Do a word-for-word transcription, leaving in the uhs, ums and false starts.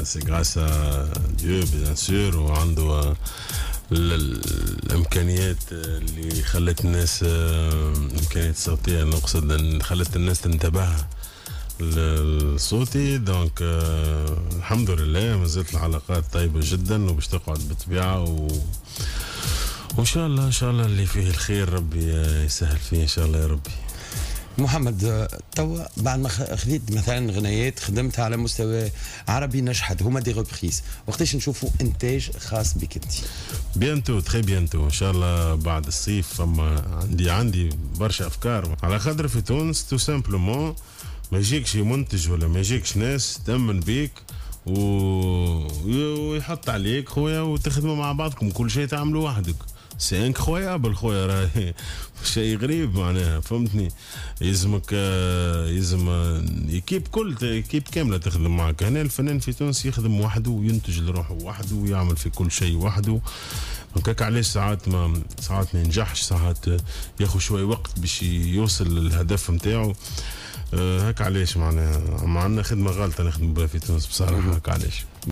سي غراس ديو بيان سور، وعنده الامكانيات اللي خلت الناس، الامكانيات الصوتيه نقصد، خلت الناس تنتبه لصوتي. دونك آه الحمد لله ما زالت العلاقات طيبه جدا وباش تقعد بالطبيعه، و وان شاء الله ان شاء الله اللي فيه الخير ربي يسهل فيه ان شاء الله يا ربي. محمد، توا بعد ما خذيت مثلا غنايات خدمتها على مستوى عربي نجحت، هما دي ريبريز، وقتاش نشوفوا انتاج خاص بك انت؟ بيانتو تخي بيانتو ان شاء الله بعد الصيف. فما عندي عندي برشا افكار على خاطر في تونس تو سامبلومون ما يجيكش منتج ولا ما يجيكش ناس تأمن بيك و... ويحط عليك خويا وتخدموا مع بعضكم، كل شيء تعملوا وحدك. سي انكرويابل خويا، راهي شيء غريب معناها، فهمتني؟ يلزمك يلزم ايكيب، كل ايكيب كامله تخدم معك. هنا الفنان في تونس يخدم وحده وينتج لروحه وحده ويعمل في كل شيء وحده. هكاك علاش ساعات ما ساعات ما ينجحش، ساعات ياخذ شوي وقت باش يوصل للهدف نتاعو. هكا علاش معناها عندنا خدمه غالطه نخدم بها في تونس بصراحه. هكا علاش.